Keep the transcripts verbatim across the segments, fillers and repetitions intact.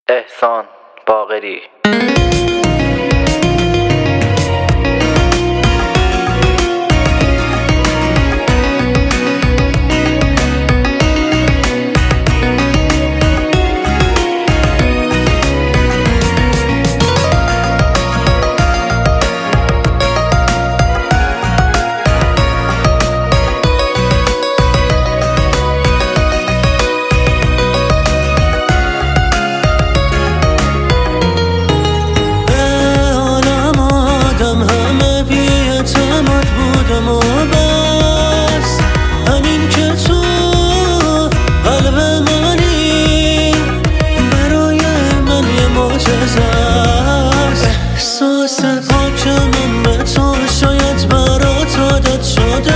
احسان باقری. احساس پاک من به تو شاید برات عادت شده،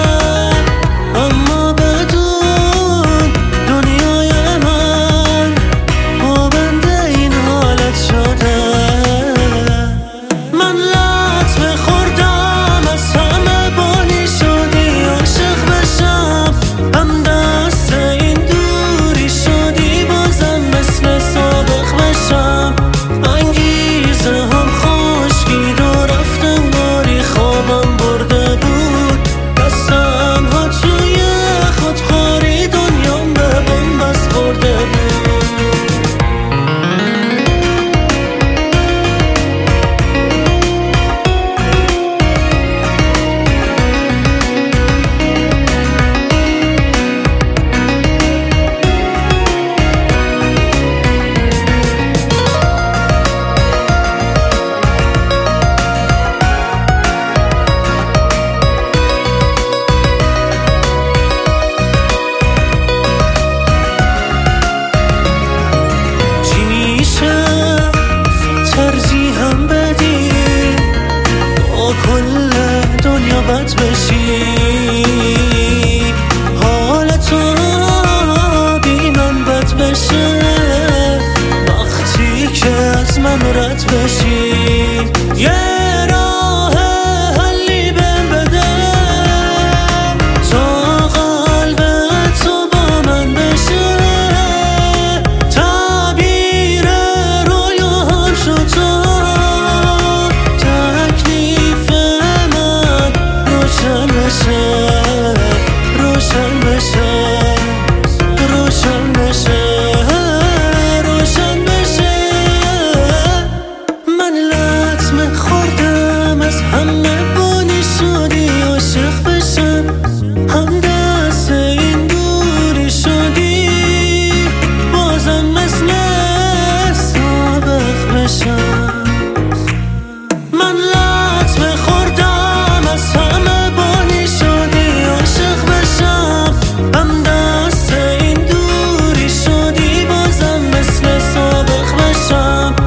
اما بدون دنیای من پابند این حالت شده. من لطمه خوردم از همه بانی شدی عاشق بشم، هم دست این دوری شدی بازم مثل سابق بشم. کل دنیا بد بشی حالتو بی من بد بشه وقتی که از من رد بشی. یه راه حلی بهم بده تا قلب تو با من بشه، تعبیر رویا هم شد تو روشن بشه روشن بشه روشن بشه. من لطمه خوردم از همه بانی شدی عاشق بشم، هم دست این دوری شدی بازم مثل سابق بشم. من لطمه خوردم از همه بانی شدی عاشق بشم، هم دست این دوری شدی بازم مثل سابق بشم.